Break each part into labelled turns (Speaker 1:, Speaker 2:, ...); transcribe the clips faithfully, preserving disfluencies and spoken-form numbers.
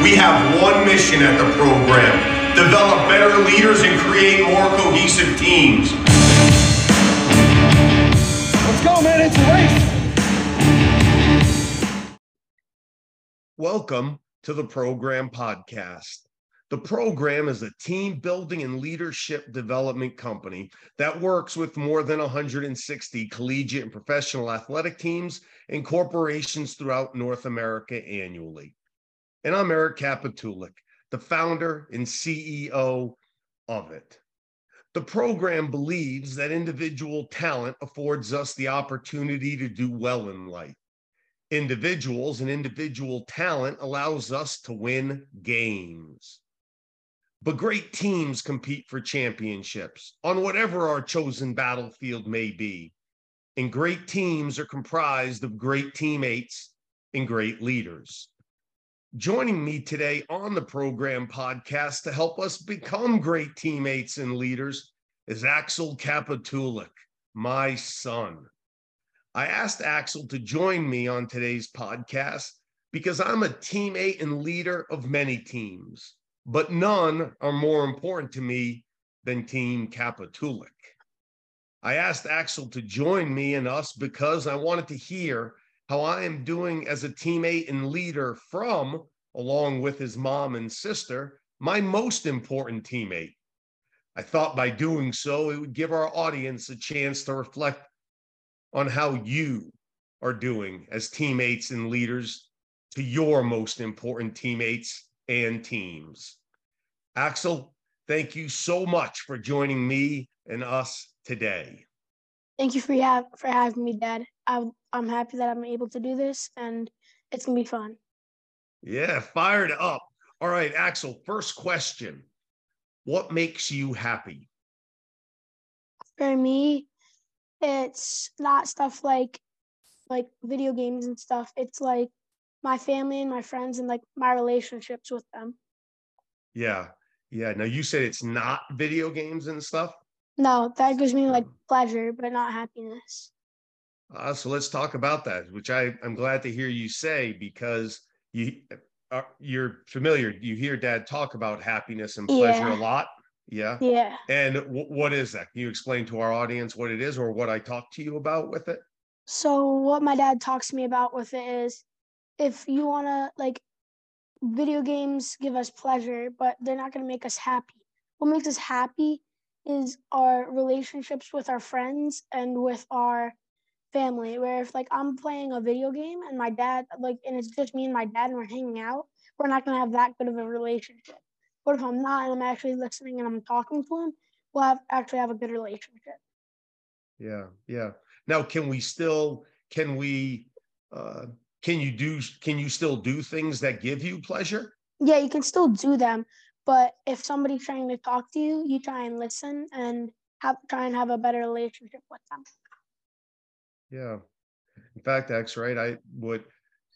Speaker 1: We have one mission at the program: develop better leaders and create more cohesive teams.
Speaker 2: Let's go, man. It's a race.
Speaker 3: Welcome to the Program Podcast. The program is a team building and leadership development company that works with more than one hundred sixty collegiate and professional athletic teams and corporations throughout North America annually. And I'm Eric Kapitulik, the founder and C E O of it. The program believes that individual talent affords us the opportunity to do well in life. Individuals and individual talent allows us to win games. But great teams compete for championships on whatever our chosen battlefield may be. And great teams are comprised of great teammates and great leaders. Joining me today on the Program Podcast to help us become great teammates and leaders is Axel Kapitulik, my son. I asked Axel to join me on today's podcast because I'm a teammate and leader of many teams, but none are more important to me than Team Kapitulik. I asked Axel to join me and us because I wanted to hear how I am doing as a teammate and leader from, along with his mom and sister, my most important teammate. I thought by doing so, it would give our audience a chance to reflect on how you are doing as teammates and leaders to your most important teammates and teams. Axel, thank you so much for joining me and us today.
Speaker 4: Thank you for, ha- for having me, Dad. I, I'm happy that I'm able to do this, and it's going to be fun.
Speaker 3: Yeah, fired up. All right, Axel, first question. What makes you happy?
Speaker 4: For me, it's not stuff like like video games and stuff. It's like my family and my friends and like my relationships with them.
Speaker 3: Yeah. Yeah. Now you said it's not video games and stuff.
Speaker 4: No, that gives me like pleasure, but not happiness.
Speaker 3: Uh, so let's talk about that, which I, I'm glad to hear you say, because you, uh, you're familiar. You hear Dad talk about happiness and pleasure
Speaker 4: Yeah.
Speaker 3: a lot. Yeah.
Speaker 4: Yeah.
Speaker 3: And w- what is that? Can you explain to our audience what it is or what I talked to you about with it?
Speaker 4: So what my dad talks to me about with it is, if you want to, like, video games give us pleasure, but they're not going to make us happy. What makes us happy is our relationships with our friends and with our family, where if like I'm playing a video game and my dad, like, and it's just me and my dad and we're hanging out, we're not going to have that good of a relationship. But if I'm not and I'm actually listening and I'm talking to him, we'll have actually have a good relationship.
Speaker 3: Yeah. Yeah. Now, can we still, can we, uh, can you do, can you still do things that give you pleasure?
Speaker 4: Yeah, you can still do them. But if somebody's trying to talk to you, you try and listen and have, try and have a better relationship with them.
Speaker 3: Yeah. In fact, X, right, I would,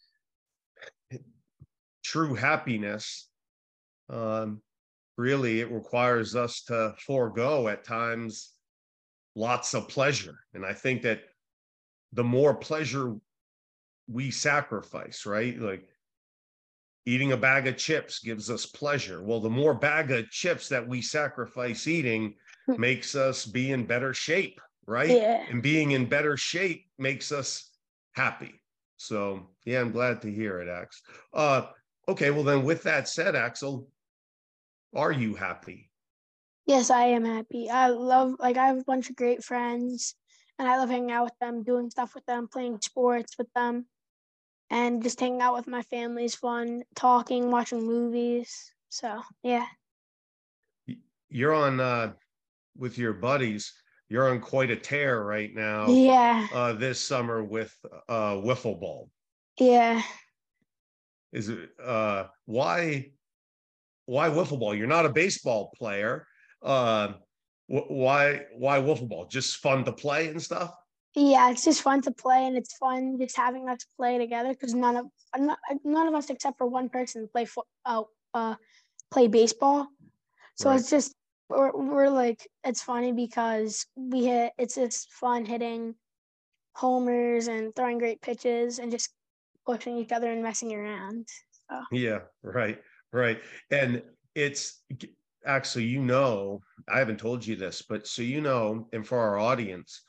Speaker 3: true happiness, um, really, it requires us to forego at times lots of pleasure. And I think that the more pleasure we sacrifice, right? Like eating a bag of chips gives us pleasure. Well, the more bag of chips that we sacrifice eating makes us be in better shape, right?
Speaker 4: Yeah.
Speaker 3: And being in better shape makes us happy. So yeah, I'm glad to hear it, Axel. Uh, okay, well then with that said, Axel, are you happy?
Speaker 4: Yes, I am happy. I love, like, I have a bunch of great friends and I love hanging out with them, doing stuff with them, playing sports with them, and just hanging out with my family is fun, talking, watching movies. So, yeah.
Speaker 3: You're on, uh, with your buddies, you're on quite a tear right now.
Speaker 4: Yeah.
Speaker 3: Uh, this summer with uh, wiffle ball.
Speaker 4: Yeah.
Speaker 3: Is it, uh, why, why wiffle ball? You're not a baseball player. Uh, wh- why, why wiffle ball? Just fun to play and stuff?
Speaker 4: Yeah, it's just fun to play, and it's fun just having us play together because none of none of us except for one person play fo- uh, uh play baseball. So
Speaker 3: Right.
Speaker 4: it's just we're, we're like, it's funny because we hit it's just fun hitting homers and throwing great pitches and just pushing each other and messing around. So.
Speaker 3: Yeah, right, Right. And it's actually, you know, I haven't told you this, but so you know, and for our audience,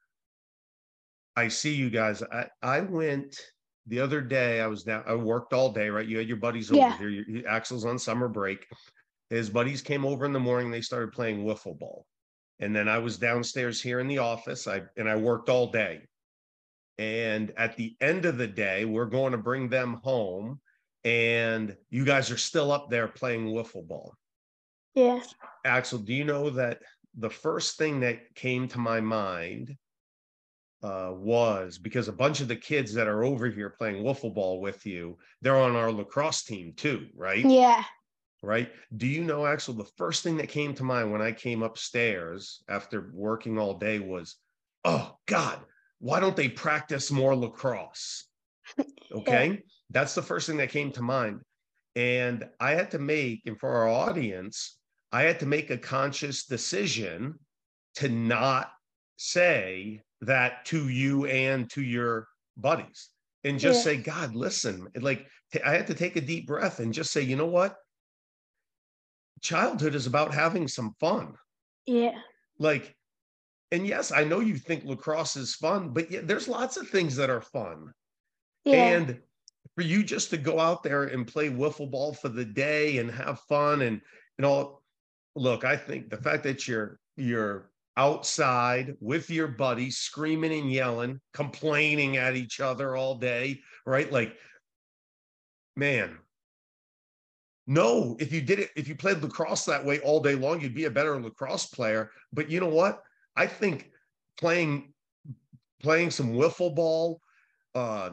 Speaker 3: I see you guys. I, I went the other day, I was down, I worked all day, right? You had your buddies over
Speaker 4: Yeah.
Speaker 3: here. Your, Axel's on summer break. His buddies came over in the morning, they started playing wiffle ball. And then I was downstairs here in the office. I and I worked all day. And at the end of the day, we're going to bring them home. And you guys are still up there playing wiffle ball.
Speaker 4: Yeah.
Speaker 3: Axel, do you know that the first thing that came to my mind uh, was because a bunch of the kids that are over here playing wiffle ball with you, they're on our lacrosse team too, right?
Speaker 4: Yeah.
Speaker 3: Right. Do you know, Axel, the first thing that came to mind when I came upstairs after working all day was, oh God, why don't they practice more lacrosse? Okay. Yeah. That's the first thing that came to mind. And I had to make, and for our audience, I had to make a conscious decision to not say that to you and to your buddies and just yeah. say, God, listen, like t- I had to take a deep breath and just say, you know what? Childhood is about having some fun.
Speaker 4: Yeah.
Speaker 3: Like, and yes, I know you think lacrosse is fun, but yeah, there's lots of things that are fun. Yeah. And for you just to go out there and play wiffle ball for the day and have fun and, and all, look, I think the fact that you're, you're outside with your buddies, screaming and yelling, complaining at each other all day, right? Like, man, no, if you did it, if you played lacrosse that way all day long, you'd be a better lacrosse player. But you know what? I think playing playing some wiffle ball, uh,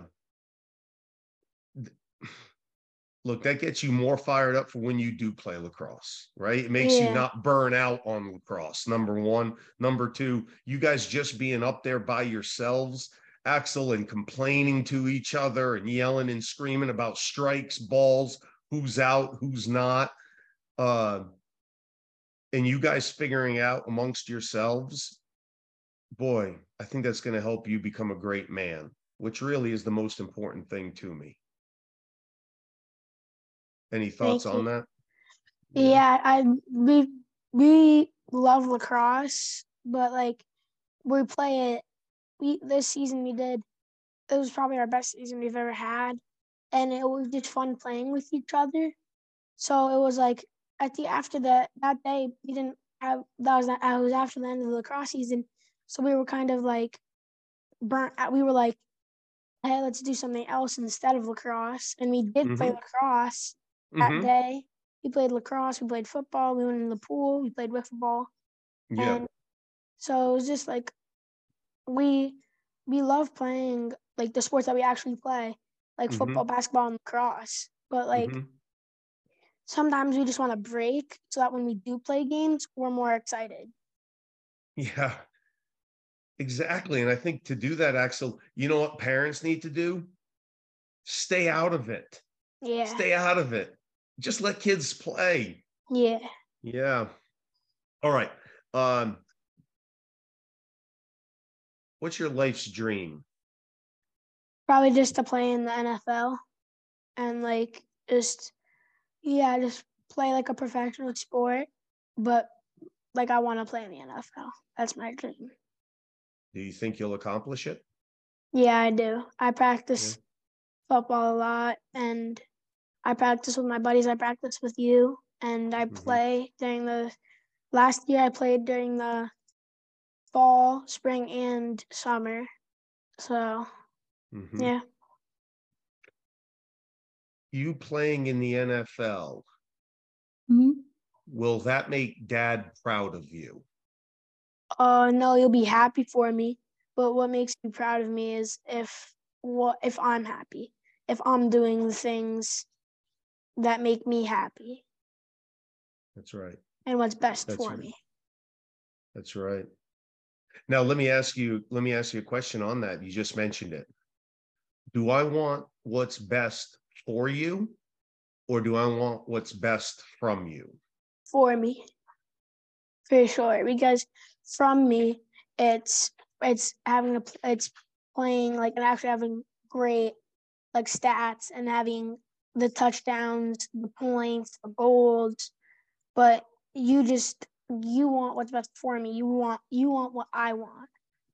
Speaker 3: look, that gets you more fired up for when you do play lacrosse, right? It makes yeah. you not burn out on lacrosse, number one. Number two, you guys just being up there by yourselves, Axel, and complaining to each other and yelling and screaming about strikes, balls, who's out, who's not. Uh, and you guys figuring out amongst yourselves, boy, I think that's going to help you become a great man, which really is the most important thing to me. Any thoughts on that?
Speaker 4: Yeah, yeah I we we love lacrosse, but like we play it. We this season we did. It was probably our best season we've ever had, and it was just fun playing with each other. So it was like at the after that that day we didn't have that was that I was after the end of the lacrosse season, so we were kind of like burnt out. We were like, hey, let's do something else instead of lacrosse, and we did mm-hmm. play lacrosse. That mm-hmm. day, we played lacrosse, we played football, we went in the pool, we played wiffle ball. Yeah. And so it was just like, we we love playing like the sports that we actually play, like mm-hmm. football, basketball, and lacrosse. But like, mm-hmm. sometimes we just want to break so that when we do play games, we're more excited.
Speaker 3: Yeah, exactly. And I think to do that, Axel, you know what parents need to do? Stay out of it. Yeah. Stay out of it. Just let kids play.
Speaker 4: Yeah.
Speaker 3: Yeah. All right. Um, what's your life's dream?
Speaker 4: Probably just to play in the N F L and like just, yeah, just play like a professional sport. But like I want to play in the N F L. That's my dream.
Speaker 3: Do you think you'll accomplish it?
Speaker 4: Yeah, I do. I practice yeah. football a lot, and I practice with my buddies. I practice with you, and I play mm-hmm. during the last year. I played during the fall, spring, and summer. So, mm-hmm. yeah.
Speaker 3: You playing in the N F L,
Speaker 4: mm-hmm.
Speaker 3: will that make Dad proud of you?
Speaker 4: Uh, no, he'll be happy for me. But what makes me proud of me is if what if I'm happy, if I'm doing the things that make me happy.
Speaker 3: That's right.
Speaker 4: And what's best
Speaker 3: That's
Speaker 4: for
Speaker 3: right.
Speaker 4: me.
Speaker 3: That's right. Now, let me ask you, let me ask you a question on that. You just mentioned it. Do I want what's best for you, or do I want what's best from you?
Speaker 4: For me. For sure. Because from me, it's it's having a it's playing like and actually having great like stats and having the touchdowns, the points, the goals, but you just you want what's best for me. You want you want what I want.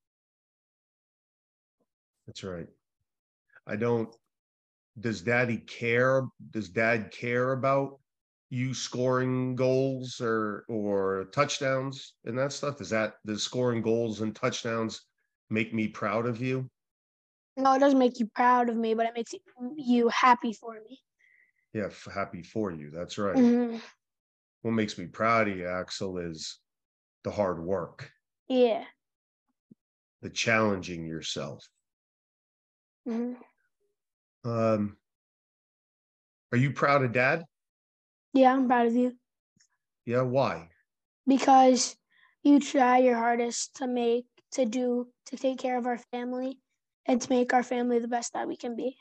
Speaker 3: That's right. I don't. Does Daddy care? Does Dad care about you scoring goals or or touchdowns and that stuff? Does that does scoring goals and touchdowns make me proud of you?
Speaker 4: No, it doesn't make you proud of me, but it makes you happy for me.
Speaker 3: Yeah, f- happy for you. That's right.
Speaker 4: Mm-hmm.
Speaker 3: What makes me proud of you, Axel, is the hard work,
Speaker 4: Yeah.
Speaker 3: the challenging yourself.
Speaker 4: Mm-hmm.
Speaker 3: Um, are you proud of Dad?
Speaker 4: Yeah, I'm proud of you
Speaker 3: Yeah, why?
Speaker 4: because you try your hardest to make, to do, to take care of our family and to make our family the best that we can be.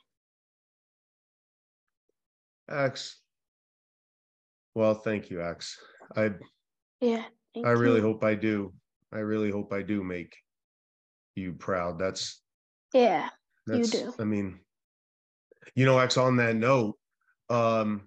Speaker 3: Ax. Well, thank you, Ax. I
Speaker 4: Yeah. Thank
Speaker 3: I really
Speaker 4: you.
Speaker 3: hope I do. I really hope I do make you proud. That's
Speaker 4: Yeah, you
Speaker 3: that's
Speaker 4: do.
Speaker 3: I mean, you know, Ax, on that note, um,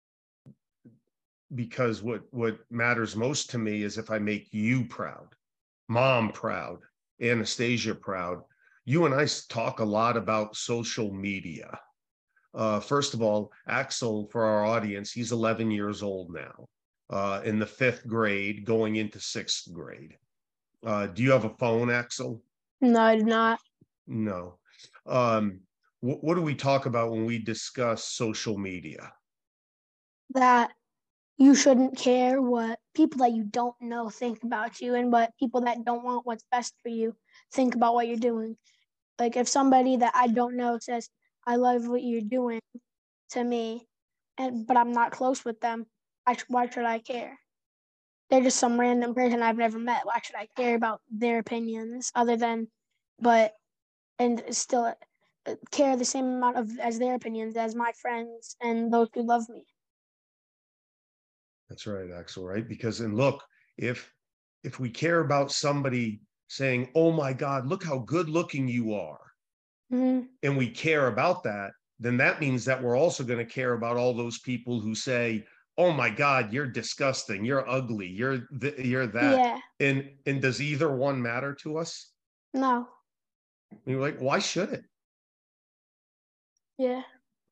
Speaker 3: because what what matters most to me is if I make you proud, Mom proud, Anastasia proud. You and I talk a lot about social media. Uh, first of all, Axel, for our audience, he's eleven years old now, uh, in the fifth grade, going into sixth grade. Uh, do you have a phone, Axel?
Speaker 4: No, I do not.
Speaker 3: No. Um, wh- what do we talk about when we discuss social media?
Speaker 4: That you shouldn't care what people that you don't know think about you and what people that don't want what's best for you think about what you're doing. Like if somebody that I don't know says, I love what you're doing to me, and but I'm not close with them, I, why should I care? They're just some random person I've never met. Why should I care about their opinions other than, but, and still uh, care the same amount of as their opinions as my friends and those who love me?
Speaker 3: That's right, Axel, right? Because, and look, if if we care about somebody saying, oh my God, look how good looking you are,
Speaker 4: Mm-hmm.
Speaker 3: and we care about that, then that means that we're also going to care about all those people who say, oh my God, you're disgusting, you're ugly, you're th- you're that.
Speaker 4: Yeah.
Speaker 3: And and does either one matter to us?
Speaker 4: No.
Speaker 3: You're like, why should it?
Speaker 4: Yeah.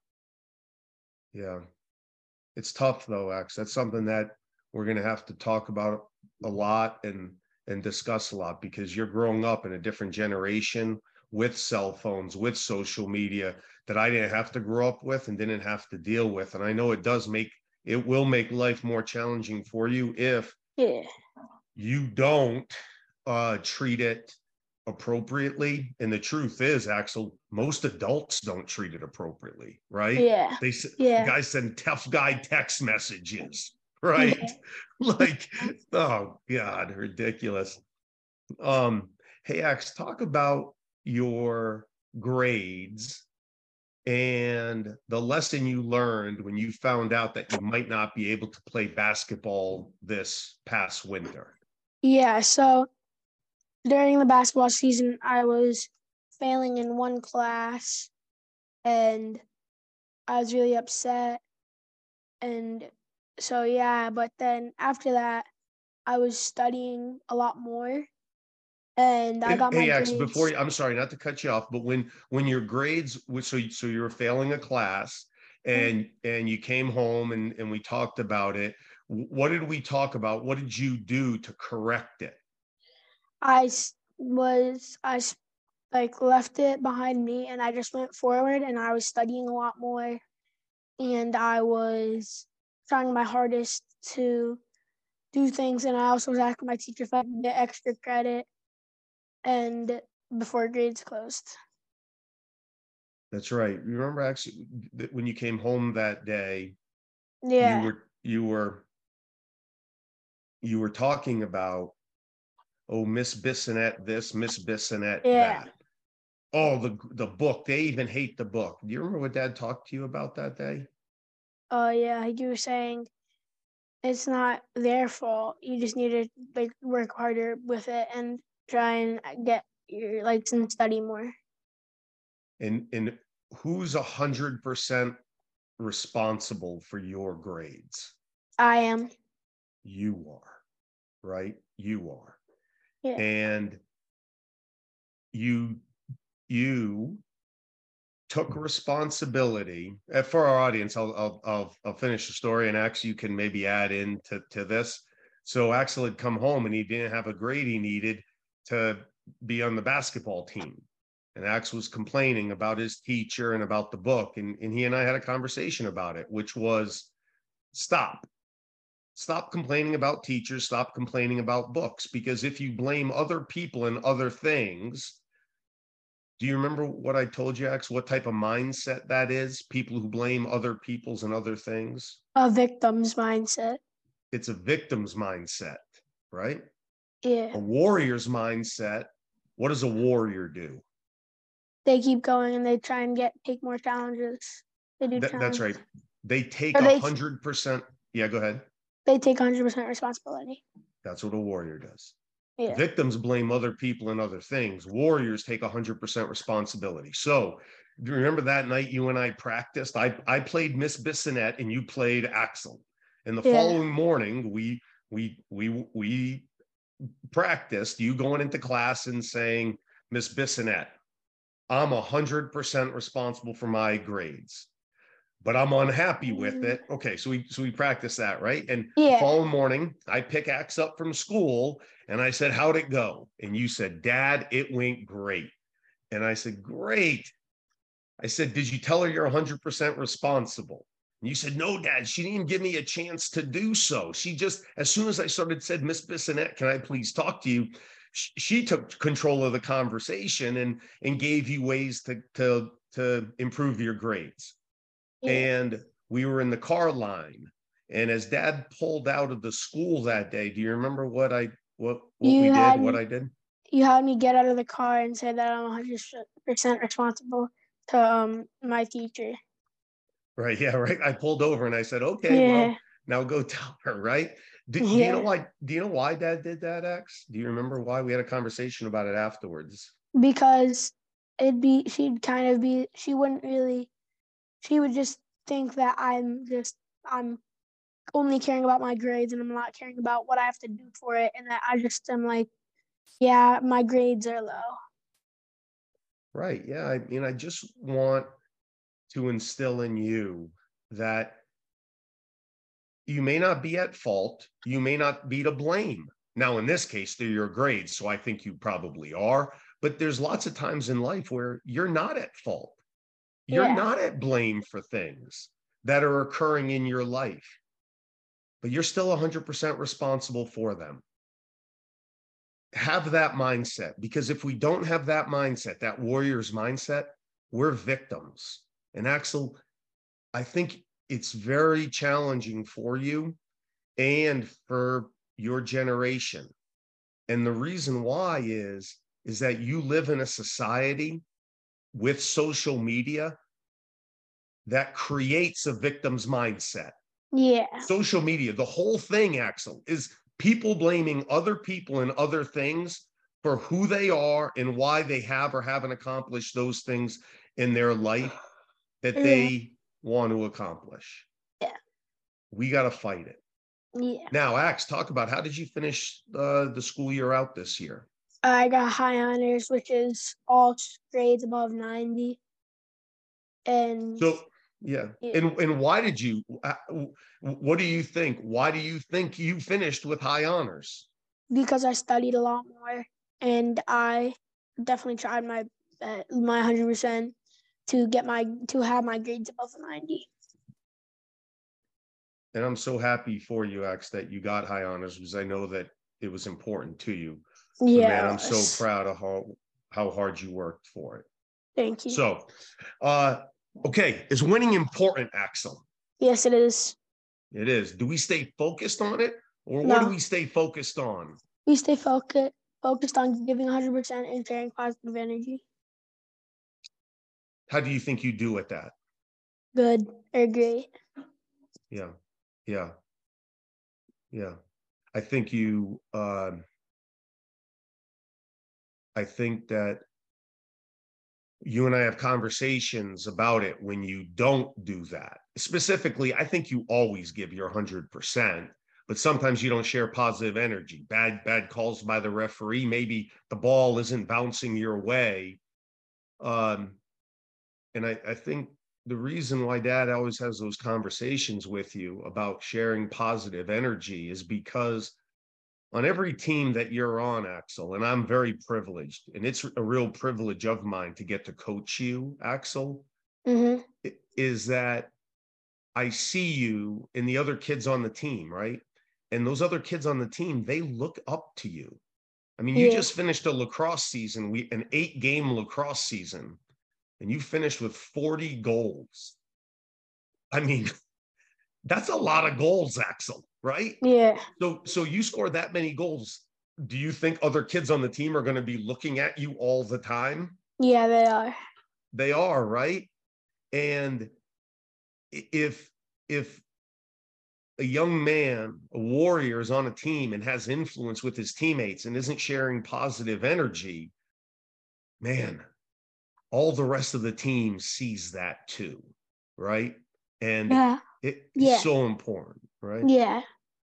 Speaker 3: Yeah. It's tough though, X. That's something that we're going to have to talk about a lot and and discuss a lot, because you're growing up in a different generation with cell phones, with social media, that I didn't have to grow up with and didn't have to deal with. And I know it does make it will make life more challenging for you if
Speaker 4: Yeah.
Speaker 3: you don't uh treat it appropriately. And the truth is, Axel, most adults don't treat it appropriately, right?
Speaker 4: Yeah.
Speaker 3: They s-
Speaker 4: Yeah.
Speaker 3: guys send tough guy text messages,
Speaker 4: Yeah.
Speaker 3: right? Like, oh God, ridiculous. Um, hey, Ax, talk about your grades and the lesson you learned when you found out that you might not be able to play basketball this past winter.
Speaker 4: Yeah. So during the basketball season, I was failing in one class and I was really upset. And so, yeah, but then after that, I was studying a lot more and I
Speaker 3: And
Speaker 4: got my
Speaker 3: hey, X, before
Speaker 4: grades.
Speaker 3: you, I'm sorry not to cut you off, but when when your grades, so so you were failing a class, and and you came home and and we talked about it. What did we talk about? What did you do to correct it?
Speaker 4: I was, I like left it behind me and I just went forward and I was studying a lot more and I was trying my hardest to do things. And I also was asking my teacher if I could get extra credit and before grades closed.
Speaker 3: That's right. You remember actually when you came home that day, you
Speaker 4: Yeah.
Speaker 3: were you were you were talking about, oh, Miss Bissonette this, Miss Bissonette
Speaker 4: Yeah.
Speaker 3: that. Oh, the the book. They even hate the book. Do you remember what Dad talked to you about that day?
Speaker 4: Oh, yeah. You were saying it's not their fault. You just need to like work harder with it and try and get your likes and study more.
Speaker 3: And and who's a hundred percent responsible for your grades?
Speaker 4: I am.
Speaker 3: You are, right? You are.
Speaker 4: Yeah.
Speaker 3: And you, you took responsibility. Uh, for our audience, I'll, I'll, I'll, I'll finish the story, and Axel, you can maybe add in to, to this. So Axel had come home and he didn't have a grade he needed to be on the basketball team. And Axel was complaining about his teacher and about the book. And, and he and I had a conversation about it, which was stop. Stop complaining about teachers. Stop complaining about books. Because if you blame other people and other things, do you remember what I told you, Axel, what type of mindset that is? People who blame other people's and other things?
Speaker 4: A victim's mindset.
Speaker 3: It's a victim's mindset, right?
Speaker 4: Yeah.
Speaker 3: A warrior's mindset. What does a warrior do?
Speaker 4: They keep going and they try and get take more challenges. They do
Speaker 3: That, that's
Speaker 4: challenges.
Speaker 3: right. They take
Speaker 4: Or
Speaker 3: a
Speaker 4: they-
Speaker 3: hundred percent. Yeah, go ahead.
Speaker 4: They take one hundred percent responsibility.
Speaker 3: That's what a warrior does.
Speaker 4: Yeah.
Speaker 3: Victims blame other people and other things. Warriors take a hundred percent responsibility. So do you remember that night you and I practiced? I, I played Miss Bissonette and you played Axel. And the
Speaker 4: Yeah.
Speaker 3: following morning, we we we we practiced you going into class and saying, Miss Bissonette, I'm a hundred percent responsible for my grades, but I'm unhappy with it. Okay, so we so we practiced that, right? And
Speaker 4: Yeah.
Speaker 3: the following morning, I pick Axe up from school and I said, how'd it go? And you said, Dad, it went great. And I said, great. I said, did you tell her you're one hundred percent responsible? And you said, no, Dad, she didn't give me a chance to do so. She just, as soon as I started, said, Miss Bissonette, can I please talk to you? She, she took control of the conversation and, and gave you ways to, to, to improve your grades.
Speaker 4: Yeah.
Speaker 3: And we were in the car line. And as Dad pulled out of the school that day, do you remember what I, what, what
Speaker 4: You
Speaker 3: we did,
Speaker 4: had-
Speaker 3: what I did?
Speaker 4: You had me get out of the car and say that I'm one hundred percent responsible to um my teacher.
Speaker 3: Right. Yeah. Right. I pulled over and I said, okay,
Speaker 4: Yeah.
Speaker 3: well, now go tell her. Right. Do, do you
Speaker 4: Yeah.
Speaker 3: know why? Do you know why Dad did that, X? Do you remember why? We had a conversation about it afterwards.
Speaker 4: Because it'd be she'd kind of be she wouldn't really she would just think that I'm just I'm only caring about my grades and I'm not caring about what I have to do for it, and that I just am like, yeah, my grades are low.
Speaker 3: Right. Yeah. I mean, I just want to instill in you that you may not be at fault. You may not be to blame. Now, in this case, they're your grades. So I think you probably are. But there's lots of times in life where you're not at fault. You're
Speaker 4: Yeah.
Speaker 3: not at blame for things that are occurring in your life, but you're still one hundred percent responsible for them. Have that mindset, because if we don't have that mindset, that warrior's mindset, we're victims. And Axel, I think it's very challenging for you and for your generation. And the reason why is, is that you live in a society with social media that creates a victim's mindset.
Speaker 4: Yeah.
Speaker 3: Social media, the whole thing, Axel, is people blaming other people and other things for who they are and why they have or haven't accomplished those things in their life that they want to accomplish.
Speaker 4: Yeah.
Speaker 3: We got to fight it.
Speaker 4: Yeah.
Speaker 3: Now, Axe, talk about how did you finish uh, the school year out this year?
Speaker 4: I got high honors, which is all grades above ninety. And
Speaker 3: So, yeah.
Speaker 4: Yeah.
Speaker 3: And, and why did you, uh, what do you think? Why do you think you finished with high honors?
Speaker 4: because I studied a lot more and I definitely tried my uh, my one hundred percent to get my to have my grades above ninety.
Speaker 3: And I'm so happy for you, Axe, that you got high honors, because I know that it was important to you. So,
Speaker 4: Yeah.
Speaker 3: man, I'm so proud of how, how hard you worked for it.
Speaker 4: Thank you.
Speaker 3: So, uh, okay, is winning important, Axel?
Speaker 4: Yes, it is.
Speaker 3: It is. Do we stay focused on it, or what
Speaker 4: No.
Speaker 3: do we stay focused on?
Speaker 4: We stay focused focused on giving one hundred percent and sharing positive energy.
Speaker 3: How do you think you do at that?
Speaker 4: Good or great.
Speaker 3: Yeah, yeah, yeah. I think you, um, I think that you and I have conversations about it when you don't do that. Specifically, I think you always give your one hundred percent, but sometimes you don't share positive energy. Bad, bad calls by the referee. Maybe the ball isn't bouncing your way. Um, and I, I think the reason why Dad always has those conversations with you about sharing positive energy is because on every team that you're on, Axel, and I'm very privileged, and it's a real privilege of mine to get to coach you, Axel,
Speaker 4: Mm-hmm.
Speaker 3: is that I see you and the other kids on the team, right? And those other kids on the team, they look up to you. I mean, you
Speaker 4: Yeah.
Speaker 3: just finished a lacrosse season, we an eight-game lacrosse season, and you finished with forty goals. I mean, that's a lot of goals, Axel, right?
Speaker 4: Yeah.
Speaker 3: So, so you scored that many goals. Do you think other kids on the team are going to be looking at you all the time?
Speaker 4: Yeah, they are.
Speaker 3: They are, right? And if if a young man, a warrior, is on a team and has influence with his teammates and isn't sharing positive energy, man, all the rest of the team sees that too, right? And
Speaker 4: Yeah.
Speaker 3: it, it's
Speaker 4: Yeah.
Speaker 3: so important, right?
Speaker 4: Yeah.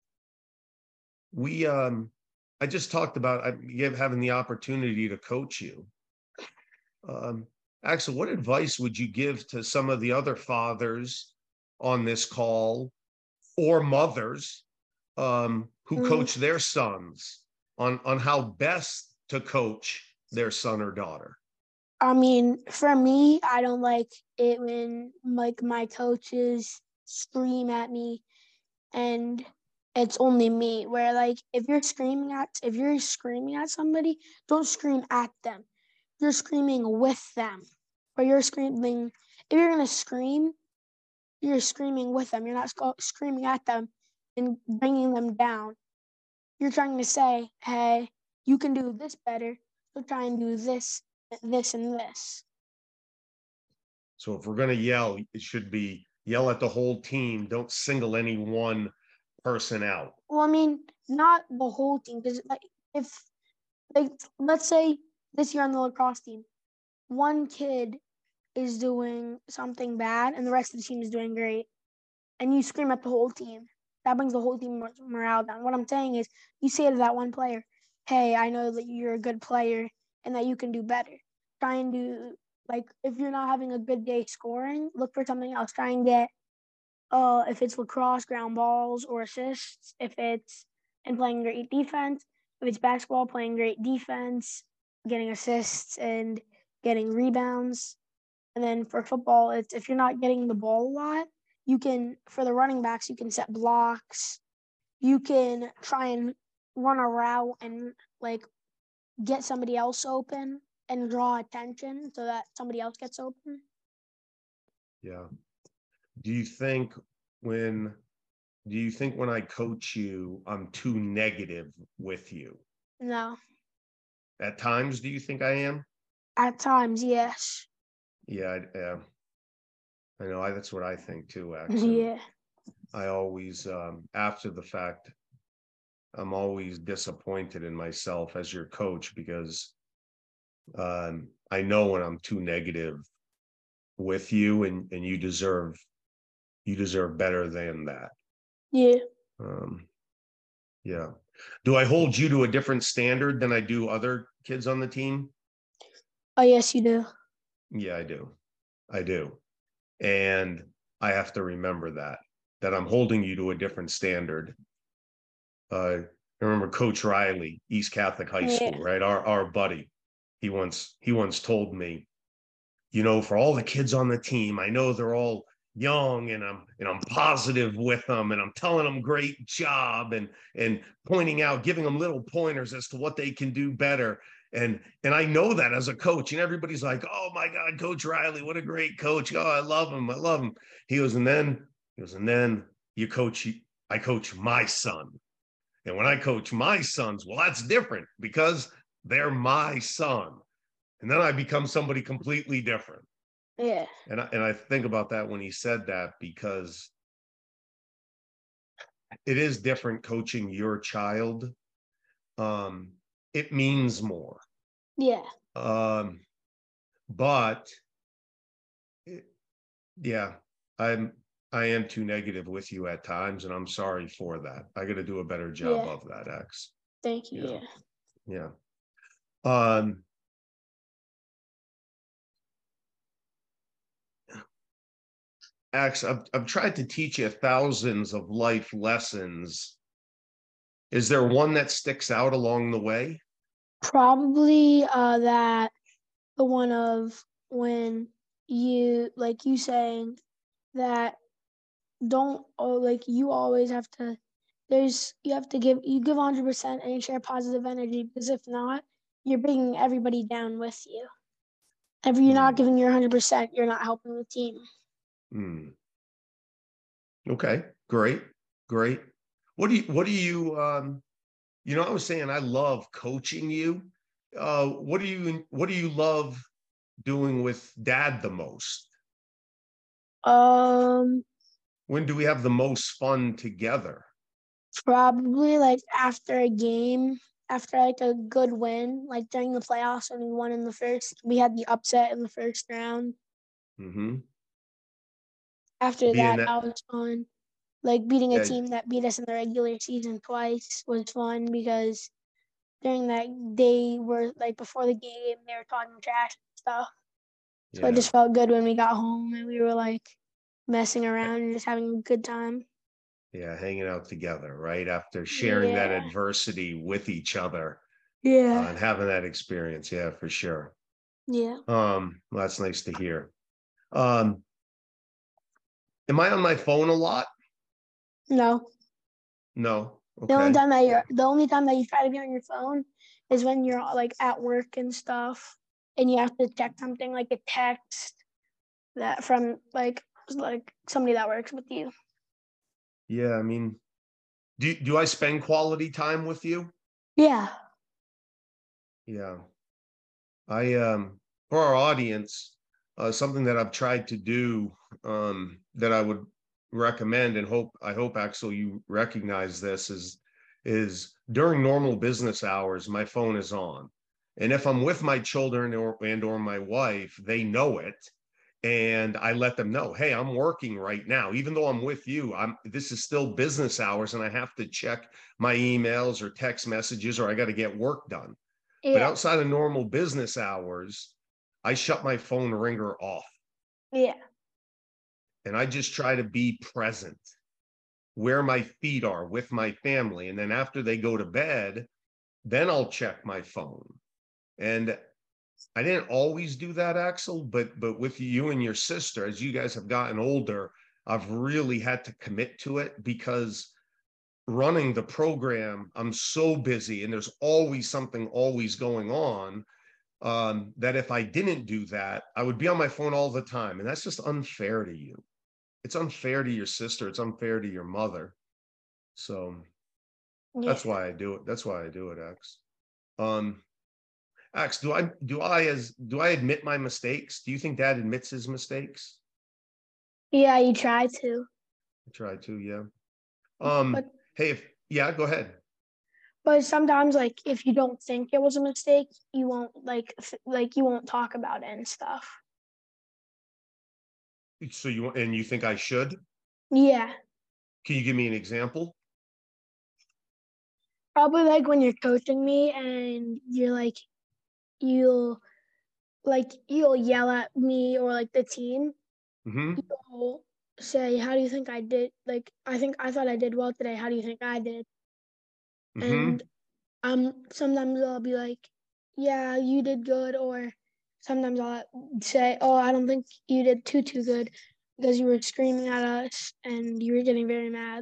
Speaker 3: We, um, I just talked about I, having the opportunity to coach you. Um, Axel, what advice would you give to some of the other fathers on this call or mothers um, who
Speaker 4: Mm.
Speaker 3: coach their sons on, on how best to coach their son or daughter?
Speaker 4: I mean, for me, I don't like it when like my coaches scream at me and it's only me. Where like if you're screaming at if you're screaming at somebody, don't scream at them. You're screaming with them. Or you're screaming if you're gonna scream, you're screaming with them. You're not sc- screaming at them and bringing them down. You're trying to say, hey, you can do this better. So try and do this, this, and this.
Speaker 3: So if we're going to yell, it should be yell at the whole team. Don't single any one person out.
Speaker 4: Well, I mean, not the whole team, because like if like let's say this year on the lacrosse team, one kid is doing something bad and the rest of the team is doing great, and you scream at the whole team. That brings the whole team morale down. What I'm saying is, you say to that one player, "Hey, I know that you're a good player and that you can do better. Try and do like if you're not having a good day scoring, look for something else. Try and get uh if it's lacrosse, ground balls or assists. If it's and playing great defense. If it's basketball, playing great defense, getting assists and getting rebounds. And then for football, it's if you're not getting the ball a lot, you can for the running backs, you can set blocks. You can try and run a route and like get somebody else open and draw attention so that somebody else gets open."
Speaker 3: Yeah. Do you think when do you think when I coach you, I'm too negative with you?
Speaker 4: No.
Speaker 3: At times, do you think I am?
Speaker 4: At times, yes.
Speaker 3: Yeah, I, uh, I know. I, that's what I think too, Axel.
Speaker 4: Yeah.
Speaker 3: I always, um, after the fact, I'm always disappointed in myself as your coach because um, I know when I'm too negative with you, and and you deserve you deserve better than that.
Speaker 4: Yeah.
Speaker 3: Um, yeah. Do I hold you to a different standard than I do other kids on the team?
Speaker 4: Oh, yes, you do.
Speaker 3: Yeah, I do. I do. And I have to remember that, that I'm holding you to a different standard. Uh, I remember Coach Riley, East Catholic High
Speaker 4: Yeah.
Speaker 3: School, right? Our, our buddy, he once, he once told me, you know, for all the kids on the team, I know they're all young and I'm and I'm positive with them and I'm telling them great job and and pointing out, giving them little pointers as to what they can do better. And and I know that as a coach, and everybody's like, oh my God, Coach Riley, what a great coach. Oh, I love him. I love him. He goes, and then he goes, and then you coach, I coach my son. And when I coach my sons, well, that's different because they're my son. And then I become somebody completely different.
Speaker 4: Yeah.
Speaker 3: And I, and I think about that when he said that, because it is different coaching your child. Um, it means more.
Speaker 4: Yeah.
Speaker 3: Um, but it, yeah, I'm I am too negative with you at times, and I'm sorry for that. I got to do a better job
Speaker 4: Yeah.
Speaker 3: of that, X.
Speaker 4: Thank you.
Speaker 3: Yeah.
Speaker 4: Yeah.
Speaker 3: Yeah. Um, X, I've, I've tried to teach you thousands of life lessons. Is there one that sticks out along the way?
Speaker 4: Probably uh that the one of when you like you saying that don't oh like you always have to there's you have to give you give one hundred percent and share positive energy because if not you're bringing everybody down with you. If you're not
Speaker 3: Hmm.
Speaker 4: giving your one hundred percent, you're not helping the team.
Speaker 3: Hmm. Okay, great, great. What do you, what do you, um, you know, I was saying I love coaching you. Uh, what do you, what do you love doing with dad the most?
Speaker 4: Um,
Speaker 3: When do we have the most fun together?
Speaker 4: Probably like after a game, after like a good win, like during the playoffs when we won in the first, we had the upset in the first round.
Speaker 3: Mm-hmm.
Speaker 4: After
Speaker 3: Being
Speaker 4: that,
Speaker 3: that,
Speaker 4: that was fun. Like beating a
Speaker 3: yeah,
Speaker 4: team that beat us in the regular season twice was fun because during that they were like before the game they were talking trash and stuff. So it
Speaker 3: yeah,
Speaker 4: just felt good when we got home and we were like messing around and just having a good time.
Speaker 3: yeah, hanging out together, right? After sharing that
Speaker 4: Yeah.
Speaker 3: adversity with each other, uh,
Speaker 4: Yeah.
Speaker 3: and having that experience. Yeah, for sure.
Speaker 4: Yeah.
Speaker 3: Um, well, that's nice to hear. Um, am I on my phone a lot?
Speaker 4: No.
Speaker 3: No.
Speaker 4: The only
Speaker 3: Okay.
Speaker 4: time that you're the only time that you try to be on your phone is when you're like at work and stuff and you have to check something like a text that from like like somebody that works with you.
Speaker 3: Yeah, I mean, do do I spend quality time with you?
Speaker 4: Yeah.
Speaker 3: Yeah. I um for our audience, uh something that I've tried to do um that I would recommend and hope I hope Axel you recognize this is is during normal business hours, my phone is on. And if I'm with my children or and or my wife, they know it. And I let them know, hey, I'm working right now. Even though I'm with you, I'm this is still business hours and I have to check my emails or text messages or I got to get work done. But
Speaker 4: Yeah.
Speaker 3: outside of normal business hours, I shut my phone ringer off
Speaker 4: Yeah.
Speaker 3: and I just try to be present where my feet are with my family. And then after they go to bed, then I'll check my phone. And I didn't always do that, Axel, but but with you and your sister, as you guys have gotten older, I've really had to commit to it because running the program, I'm so busy and there's always something always going on, um, that if I didn't do that, I would be on my phone all the time. And that's just unfair to you. It's unfair to your sister. It's unfair to your mother. So
Speaker 4: Yeah.
Speaker 3: that's why I do it. That's why I do it, X. Um, X, do I do I as do I admit my mistakes? Do you think dad admits his mistakes?
Speaker 4: Yeah, you try to.
Speaker 3: I try to, yeah. Um,
Speaker 4: But
Speaker 3: hey, if yeah, go ahead.
Speaker 4: but sometimes like if you don't think it was a mistake, you won't like th- like you won't talk about it and stuff.
Speaker 3: So you and you think I should?
Speaker 4: Yeah.
Speaker 3: Can you give me an example?
Speaker 4: Probably like when you're coaching me and you're like you'll like you'll yell at me or like the team.
Speaker 3: Mm-hmm.
Speaker 4: You'll say, "How do you think I did?" Like, I think I thought I did well today. How do you think I did?
Speaker 3: Mm-hmm.
Speaker 4: And um, sometimes I'll be like, "Yeah, you did good," or sometimes I'll say, "Oh, I don't think you did too too good because you were screaming at us and you were getting very mad."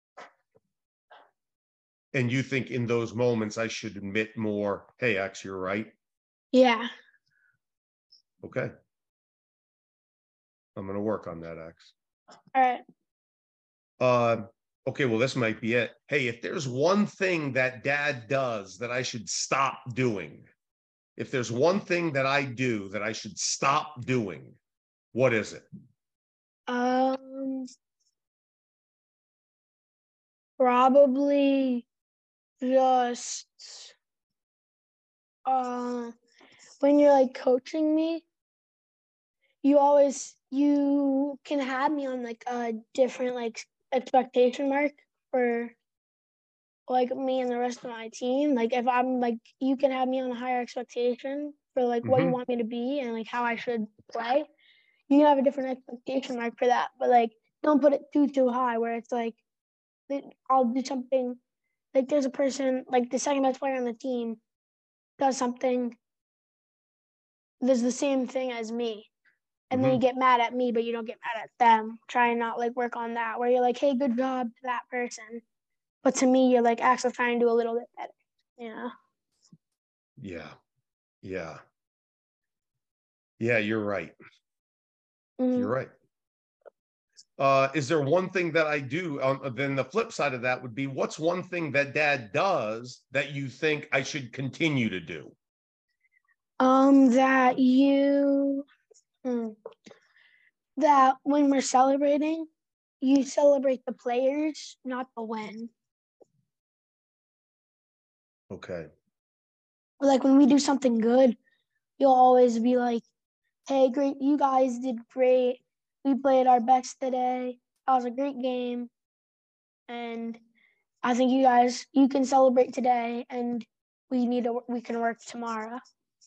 Speaker 3: And you think in those moments I should admit more, hey, X, you're right.
Speaker 4: Yeah.
Speaker 3: Okay. I'm gonna work on that, X.
Speaker 4: All right.
Speaker 3: Uh, okay, well, this might be it. Hey, if there's one thing that dad does that I should stop doing, if there's one thing that I do that I should stop doing, what is it?
Speaker 4: Um, Probably just uh when you're like coaching me you always you can have me on like a different like expectation mark for like me and the rest of my team. Like if I'm like you can have me on a higher expectation for like mm-hmm. what you want me to be and like how I should play. You can have a different expectation mark for that, but like don't put it too too high where it's like I'll do something like there's a person like the second best player on the team does something there's the same thing as me. And mm-hmm. then you get mad at me, but you don't get mad at them. Try and not like work on that where you're like, hey, good job to that person. But to me, you're like actually trying to do a little bit better, you know?
Speaker 3: Yeah. Yeah. Yeah, you're right. Mm-hmm. You're right. Uh, is there one thing that I do? Um, then the flip side of that would be, what's one thing that Dad does that you think I should continue to do?
Speaker 4: Um, that you, hmm, that when we're celebrating, you celebrate the players, not the win.
Speaker 3: Okay.
Speaker 4: Like when we do something good, you'll always be like, hey, great, you guys did great. We played our best today. That was a great game. And I think you guys, you can celebrate today and we need to, we can work tomorrow.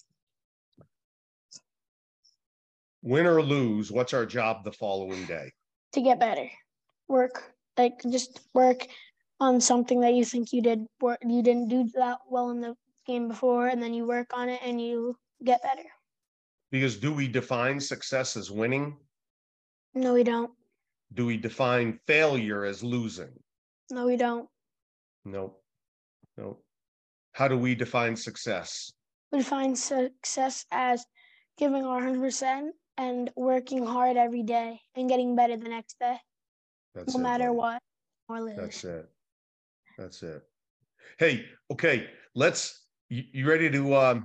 Speaker 3: Win or lose, what's our job the following day?
Speaker 4: To get better. Work, like just work on something that you think you did, you didn't do that well in the game before, and then you work on it and you get better.
Speaker 3: Because do we define success as winning?
Speaker 4: No, we don't.
Speaker 3: Do we define failure as losing?
Speaker 4: No, we don't.
Speaker 3: No, no. How do we define success?
Speaker 4: We define success as giving our one hundred percent and working hard every day and getting better the next day.
Speaker 3: That's
Speaker 4: no
Speaker 3: it,
Speaker 4: matter
Speaker 3: buddy.
Speaker 4: what or lose.
Speaker 3: That's it. That's it. Hey, okay, let's, you, you ready to, um,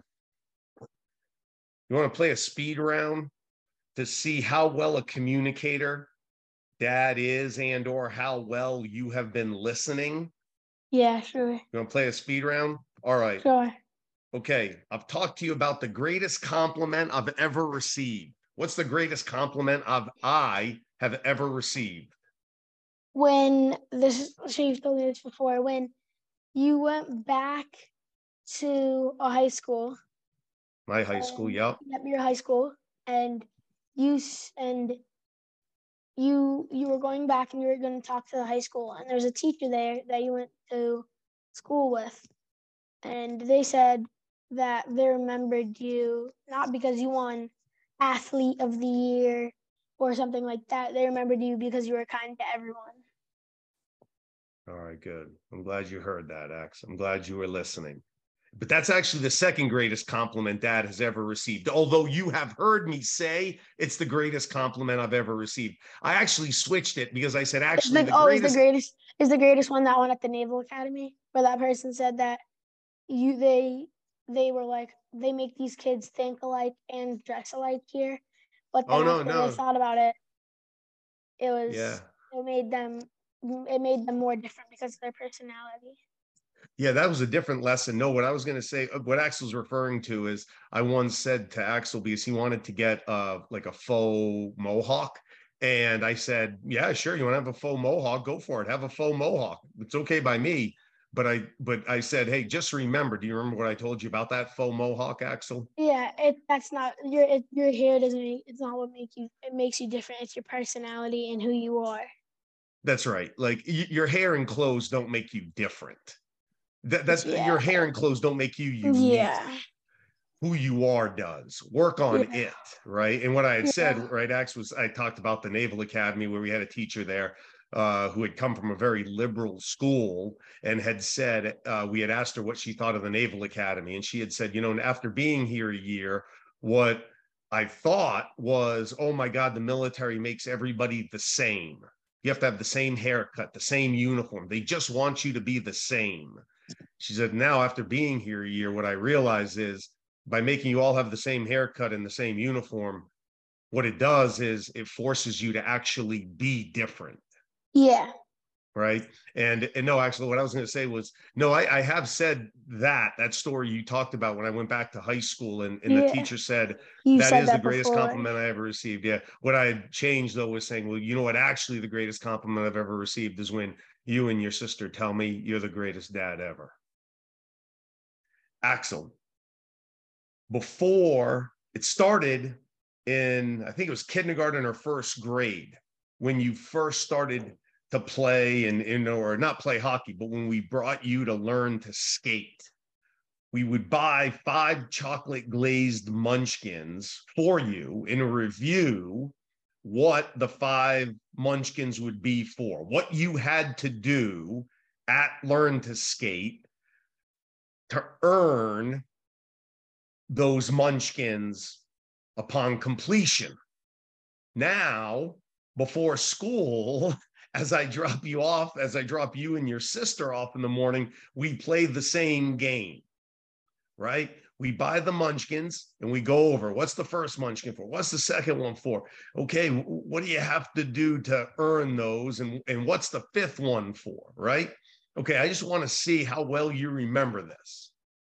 Speaker 3: you want to play a speed round to see how well a communicator Dad is and or how well you have been listening?
Speaker 4: Yeah, sure.
Speaker 3: You want to play a speed round? All right.
Speaker 4: Sure.
Speaker 3: Okay, I've talked to you about the greatest compliment I've ever received. What's the greatest compliment I've, I have ever received?
Speaker 4: When this, so you've told me this before, when you went back to a high school.
Speaker 3: My high school, yep.
Speaker 4: Yep, your high school, and you and you you were going back and you were going to talk to the high school, and there's a teacher there that you went to school with, and they said that they remembered you not because you won athlete of the year or something like that. They remembered you because you were kind to everyone.
Speaker 3: All right, good. I'm glad you heard that, X. I'm glad you were listening. But that's actually the second greatest compliment Dad has ever received. Although you have heard me say it's the greatest compliment I've ever received. I actually switched it because I said actually
Speaker 4: like,
Speaker 3: the
Speaker 4: oh,
Speaker 3: greatest.
Speaker 4: Is the greatest is the greatest one that one at the Naval Academy where that person said that you they they were like they make these kids think alike and dress alike here. But then
Speaker 3: oh, no,
Speaker 4: after
Speaker 3: no.
Speaker 4: they thought about it, it was
Speaker 3: yeah.
Speaker 4: it made them it made them more different because of their personality.
Speaker 3: Yeah, that was a different lesson. No, what I was going to say, what Axel's referring to is I once said to Axel, because he wanted to get uh, like a faux mohawk. And I said, yeah, sure. You want to have a faux mohawk? Go for it. Have a faux mohawk. It's okay by me. But I but I said, hey, just remember, do you remember what I told you about that faux mohawk, Axel?
Speaker 4: Yeah, it that's not your it, your hair doesn't make, it's not what makes you it makes you different. It's your personality and who you are.
Speaker 3: That's right. Like y- your hair and clothes don't make you different. That, that's yeah. Your hair and clothes don't make you unique.
Speaker 4: Yeah.
Speaker 3: Who you are does. Work on
Speaker 4: yeah.
Speaker 3: it, right? And what I had
Speaker 4: yeah.
Speaker 3: said, right, Ax, was I talked about the Naval Academy where we had a teacher there uh, who had come from a very liberal school and had said, uh, we had asked her what she thought of the Naval Academy. And she had said, you know, after being here a year, what I thought was, oh my God, the military makes everybody the same. You have to have the same haircut, the same uniform. They just want you to be the same. She said, now after being here a year, what I realize is by making you all have the same haircut and the same uniform, what it does is it forces you to actually be different.
Speaker 4: Yeah.
Speaker 3: Right. And, and no, actually, what I was going to say was, no, I, I have said that, that story you talked about when I went back to high school and, and
Speaker 4: Yeah.
Speaker 3: the teacher said,
Speaker 4: You
Speaker 3: that
Speaker 4: said
Speaker 3: is the
Speaker 4: that
Speaker 3: greatest
Speaker 4: before.
Speaker 3: compliment I ever received. Yeah. What I had changed though was saying, well, you know what, actually the greatest compliment I've ever received is when you and your sister tell me you're the greatest dad ever. Axel, before it started in, I think it was kindergarten or first grade, when you first started to play and, you know, or not play hockey, but when we brought you to learn to skate, we would buy five chocolate glazed munchkins for you in a review what the five munchkins would be for, what you had to do at Learn to Skate to earn those munchkins upon completion. Now, before school, as I drop you off, as I drop you and your sister off in the morning, we play the same game, right? We buy the munchkins and we go over, what's the first munchkin for? What's the second one for? Okay, what do you have to do to earn those? And, and what's the fifth one for, right? Okay, I just want to see how well you remember this.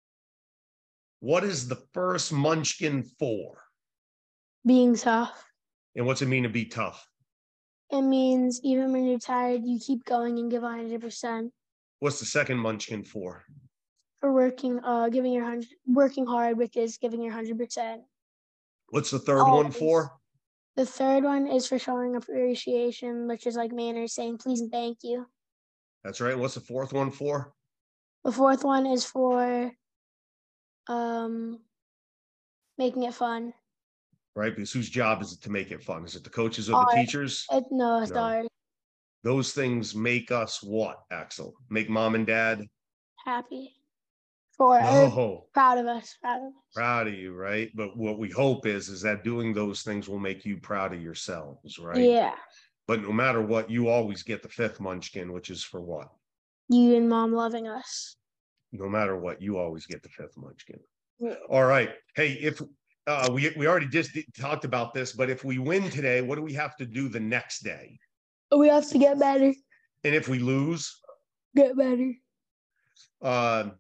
Speaker 3: What is the first munchkin for?
Speaker 4: Being tough.
Speaker 3: And what's it mean to be tough?
Speaker 4: It means even when you're tired, you keep going and give one hundred percent.
Speaker 3: What's the second munchkin for?
Speaker 4: For working, uh, giving your hundred, working hard, which is giving your hundred percent.
Speaker 3: What's the third
Speaker 4: Always.
Speaker 3: one for?
Speaker 4: The third one is for showing appreciation, which is like manners, saying please and thank you.
Speaker 3: That's right. What's the fourth one for?
Speaker 4: The fourth one is for um, making it fun.
Speaker 3: Right, because whose job is it to make it fun? Is it the coaches or the
Speaker 4: Ours.
Speaker 3: teachers?
Speaker 4: It, no, it's
Speaker 3: No.
Speaker 4: ours.
Speaker 3: Those things make us what, Axel? Make mom and dad
Speaker 4: Happy. For
Speaker 3: no
Speaker 4: proud of us. Proud of us.
Speaker 3: proud of you, right? But what we hope is is that doing those things will make you proud of yourselves, right?
Speaker 4: Yeah.
Speaker 3: But no matter what, you always get the fifth munchkin, which is for what?
Speaker 4: You and mom loving us.
Speaker 3: No matter what, you always get the fifth munchkin.
Speaker 4: Yeah.
Speaker 3: All right. Hey, if uh, we we already just talked about this, but if we win today, what do we have to do the next day?
Speaker 4: We have to get better.
Speaker 3: And if we lose,
Speaker 4: Get better.
Speaker 3: uh,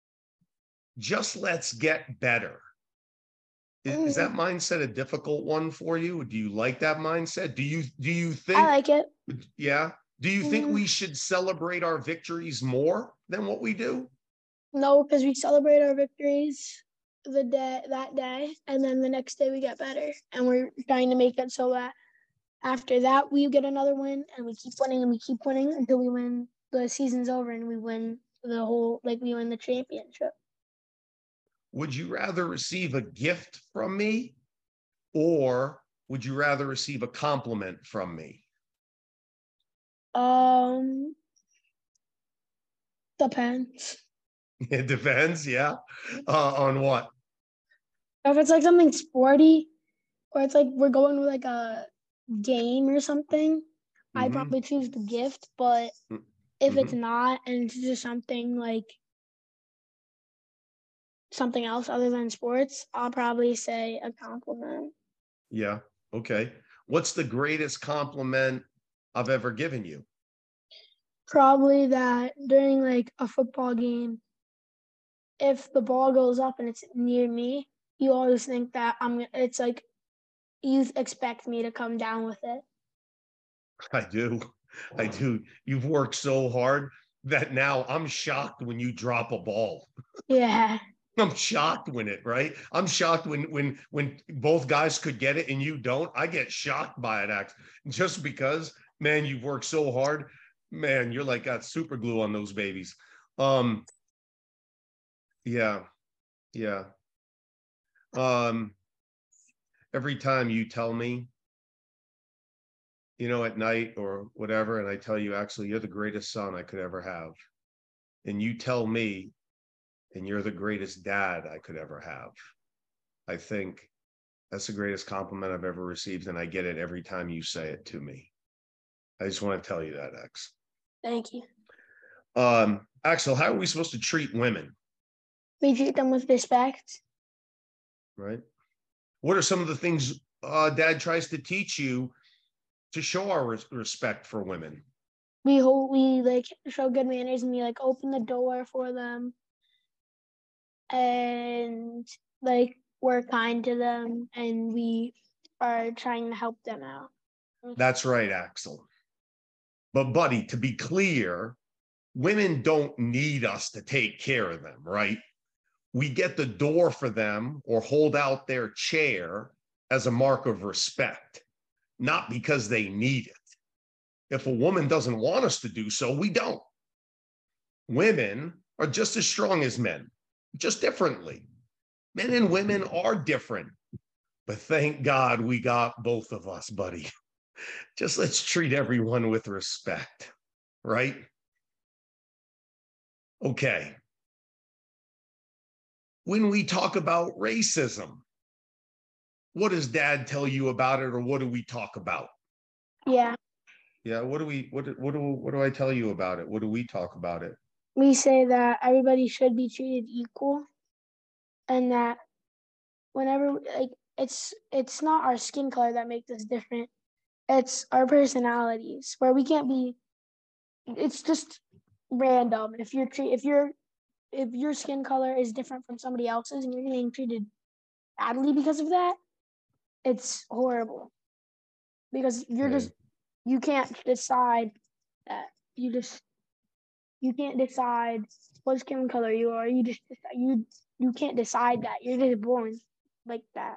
Speaker 3: just let's get better. Is, is that mindset a difficult one for you? Do you like that mindset? Do you do you think?
Speaker 4: I like it.
Speaker 3: Yeah. Do you think
Speaker 4: Mm.
Speaker 3: we should celebrate our victories more than what we do?
Speaker 4: No, because we celebrate our victories the day that day, and then the next day we get better, and we're trying to make it so that after that we get another win, and we keep winning and we keep winning until we win. The season's over and we win the whole, like we win the championship.
Speaker 3: Would you rather receive a gift from me, or would you rather receive a compliment from me?
Speaker 4: Um, depends.
Speaker 3: It depends, yeah. Uh, on what?
Speaker 4: If it's like something sporty, or it's like we're going to like a game or something, I'd
Speaker 3: Mhm.
Speaker 4: probably choose the gift. But
Speaker 3: Mm,
Speaker 4: if it's
Speaker 3: mhm.
Speaker 4: not, and it's just something like something else other than sports, I'll probably say a compliment.
Speaker 3: Yeah. Okay. What's the greatest compliment I've ever given you?
Speaker 4: Probably that during like a football game, if the ball goes up and it's near me, you always think that I'm. It's like you expect me to come down with it.
Speaker 3: I do. I do. You've worked so hard that now I'm shocked when you drop a ball.
Speaker 4: Yeah.
Speaker 3: I'm shocked when it, right? I'm shocked when when when both guys could get it and you don't. I get shocked by it, Ax, just because, man, you've worked so hard. Man, you're like got super glue on those babies. Um, yeah, yeah. Um, every time you tell me, you know, at night or whatever, and I tell you, actually, you're the greatest son I could ever have, and you tell me, and you're the greatest dad I could ever have, I think that's the greatest compliment I've ever received, and I get it every time you say it to me. I just want to tell you that, Ax.
Speaker 4: Thank you.
Speaker 3: Um, Axel, how are we supposed to treat women?
Speaker 4: We treat them with respect.
Speaker 3: Right? What are some of the things uh, Dad tries to teach you to show our res- respect for women?
Speaker 4: we hold, we like show good manners, and we like open the door for them, and like we're kind to them, and we are trying to help them out.
Speaker 3: That's right, Axel. But buddy, to be clear, women don't need us to take care of them, right? We get the door for them or hold out their chair as a mark of respect, not because they need it. If a woman doesn't want us to do so, we don't. Women are just as strong as men, just differently. Men and women are different, but thank God we got both of us, buddy. Just let's treat everyone with respect, right? Okay. When we talk about racism, what does Dad tell you about it, or what do we talk about?
Speaker 4: Yeah.
Speaker 3: Yeah, what do we what do, what do what do I tell you about it? What do we talk about it?
Speaker 4: We say that everybody should be treated equal, and that whenever like it's it's not our skin color that makes us different. It's our personalities, where we can't be, it's just random. If you're treat if you're if your skin color is different from somebody else's and you're getting treated badly because of that, it's horrible. Because you're
Speaker 3: Okay.
Speaker 4: just you can't decide that. You just you can't decide what skin color you are. You just you you can't decide that. You're just born like that.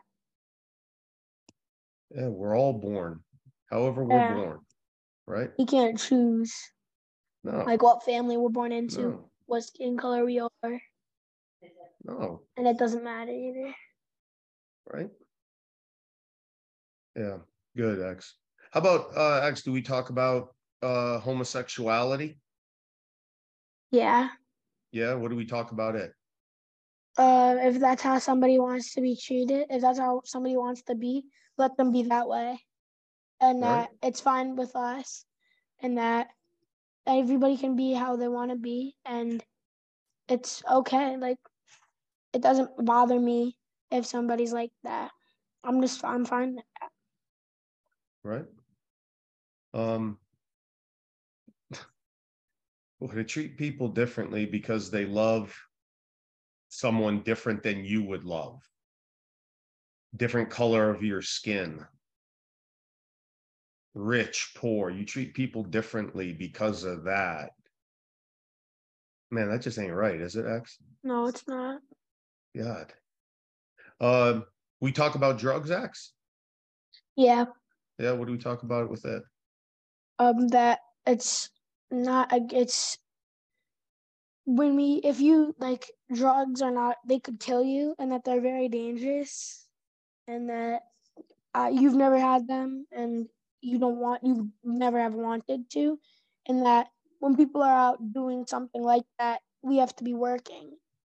Speaker 3: Yeah, we're all born, however we're
Speaker 4: Yeah.
Speaker 3: born, right?
Speaker 4: You can't choose
Speaker 3: No,
Speaker 4: like what family we're born into,
Speaker 3: no,
Speaker 4: what skin color we are,
Speaker 3: no,
Speaker 4: and it doesn't matter either.
Speaker 3: right? Yeah, good, X. How about uh X, do we talk about uh homosexuality?
Speaker 4: Yeah.
Speaker 3: Yeah, what do we talk about it?
Speaker 4: Uh, if that's how somebody wants to be treated, if that's how somebody wants to be, let them be that way, and
Speaker 3: Right?
Speaker 4: that it's fine with us, and that everybody can be how they want to be, and it's okay. Like it doesn't bother me if somebody's like that. I'm just I'm fine with that.
Speaker 3: Right? Um, well, to treat people differently because they love someone different than you would love, different color of your skin, rich, poor. You treat people differently because of that. Man, that just ain't right, is it, X?
Speaker 4: No, it's not.
Speaker 3: God. Uh, we talk about drugs, X?
Speaker 4: Yeah.
Speaker 3: Yeah, what do we talk about with that?
Speaker 4: Um, that it's not a it's when we if you like drugs are not they could kill you, and that they're very dangerous, and that uh, you've never had them, and you don't want you never have wanted to, and that when people are out doing something like that, we have to be working.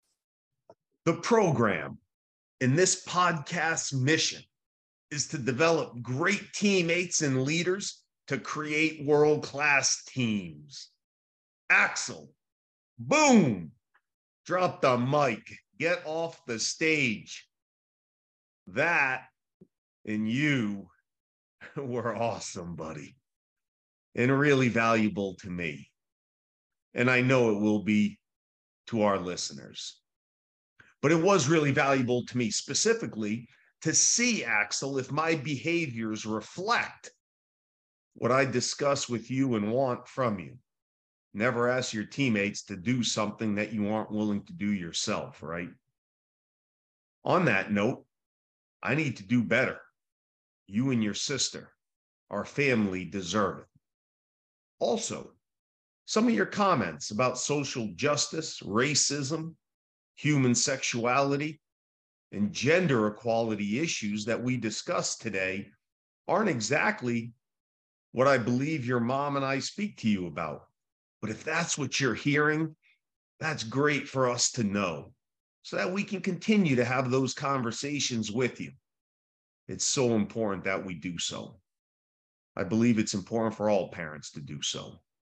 Speaker 3: The program in this podcast's mission is to develop great teammates and leaders to create world-class teams. Axel, boom, drop the mic, get off the stage. That and you were awesome, buddy, and really valuable to me. And I know it will be to our listeners. But it was really valuable to me specifically to see, Axel, if my behaviors reflect what I discuss with you and want from you. Never ask your teammates to do something that you aren't willing to do yourself, right? On that note, I need to do better. You and your sister, our family, deserve it. Also, some of your comments about social justice, racism, human sexuality, and gender equality issues that we discussed today aren't exactly what I believe your mom and I speak to you about. But if that's what you're hearing, that's great for us to know so that we can continue to have those conversations with you. It's so important that we do so. I believe it's important for all parents to do so.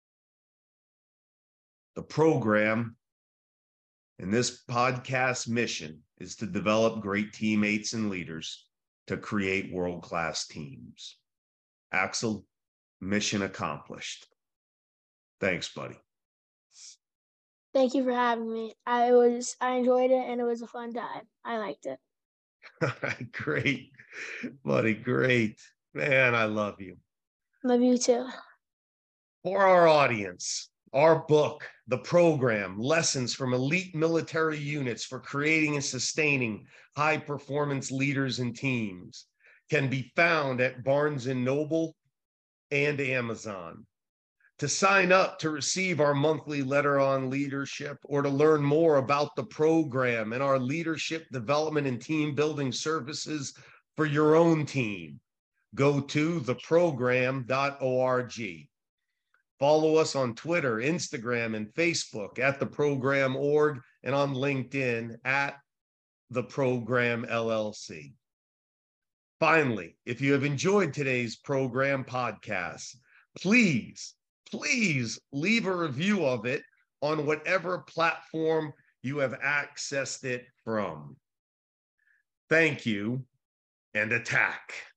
Speaker 3: The program in this podcast mission is to develop great teammates and leaders to create world-class teams. Axel, mission accomplished. Thanks, buddy.
Speaker 4: Thank you for having me. I was I enjoyed it and it was a fun time. I liked it.
Speaker 3: Great, buddy. Great. Man, I love you.
Speaker 4: Love you too.
Speaker 3: For our audience, our book, The Program, Lessons from Elite Military Units for Creating and Sustaining High-Performance Leaders and Teams, can be found at Barnes and Noble and Amazon. To sign up to receive our monthly letter on leadership or to learn more about the program and our leadership development and team building services for your own team, go to the program dot org. Follow us on Twitter, Instagram, and Facebook at The Program dot org and on LinkedIn at The Program L L C. Finally, if you have enjoyed today's program podcast, please, please leave a review of it on whatever platform you have accessed it from. Thank you, and attack.